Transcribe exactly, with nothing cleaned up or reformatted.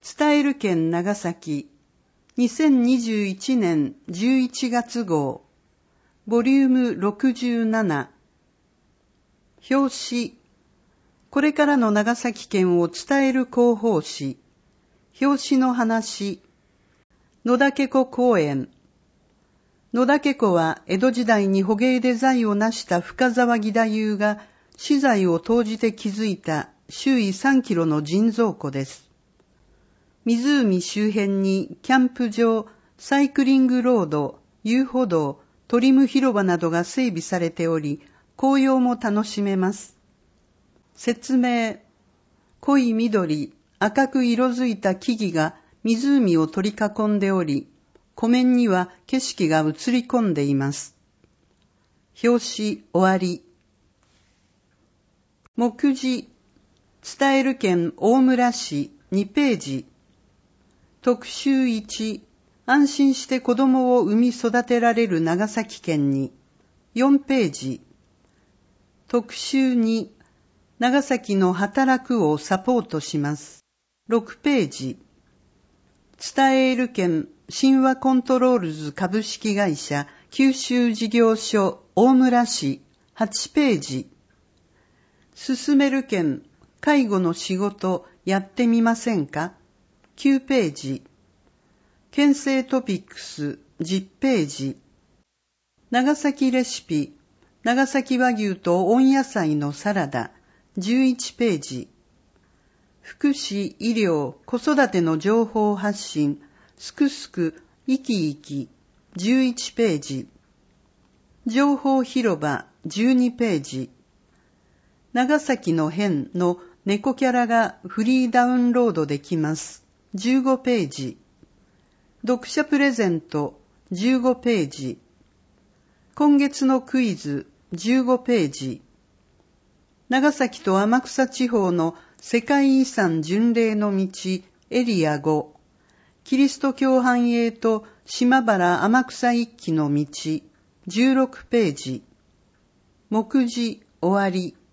伝える県長崎にせんにじゅういちねんじゅういちがつ号ボリュームろくじゅうなな表紙これからの長崎県を伝える広報誌表紙の話野田家子公演野田家子は江戸時代に捕鯨で財を成した深沢義太夫が私財を投じて築いた周囲さんキロの人造湖です。湖周辺にキャンプ場、サイクリングロード、遊歩道、トリム広場などが整備されており、紅葉も楽しめます。説明。濃い緑、赤く色づいた木々が湖を取り囲んでおり、湖面には景色が映り込んでいます。表紙終わり。目次。伝える県大村市にページ。特集いち、安心して子供を産み育てられる長崎県に、よんページ。特集に、長崎の働くをサポートします。ろくページ。伝える県神話コントロールズ株式会社九州事業所大村市はちページ。進める県介護の仕事やってみませんかきゅうページ。県政トピックスじゅうページ。長崎レシピ長崎和牛と温野菜のサラダじゅういちページ。福祉、医療、子育ての情報発信すくすく生き生きじゅういちページ。情報広場じゅうにページ。長崎の変の猫キャラがフリーダウンロードできますじゅうごページ。読者プレゼントじゅうごページ。今月のクイズじゅうごページ。長崎と天草地方の世界遺産巡礼の道エリアご。キリスト教繁栄と島原天草一揆の道じゅうろくページ。目次終わり。